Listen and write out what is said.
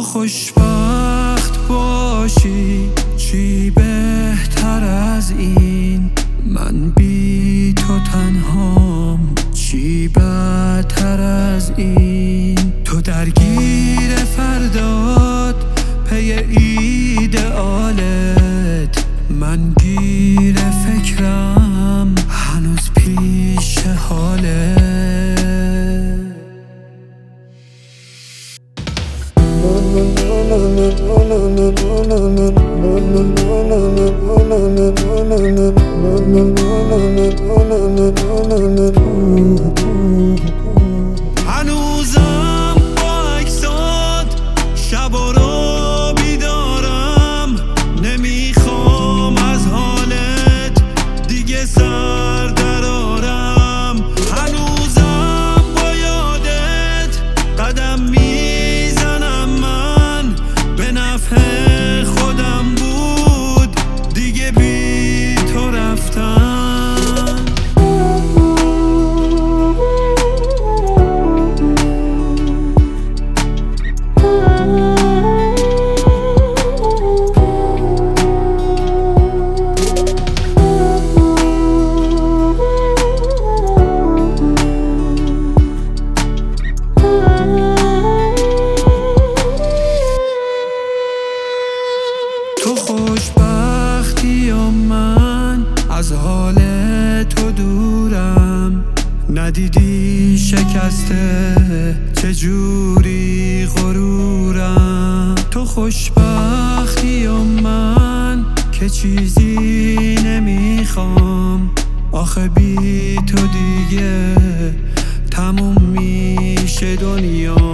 خوشبخت باشی چی بهتر از این، من بی تو تنهام چی بدتر از این. تو درگیر فردات پی ایدئالت، من گیر فکرم هنوز پیش حالت. هنوزم با عکسات شبا رو بیدارم، نمیخوام از حالت دیگه سر درارم. هنوزم با یادت قدم میزنم، من به نفع خودم بود دیگه بی تو رفتم. تو خوشبختی و من از حال تو دورم، ندیدی شکسته چجوری غرورم. تو خوشبختی و من که چیزی نمیخوام، آخه بی تو دیگه تموم میشه دنیا.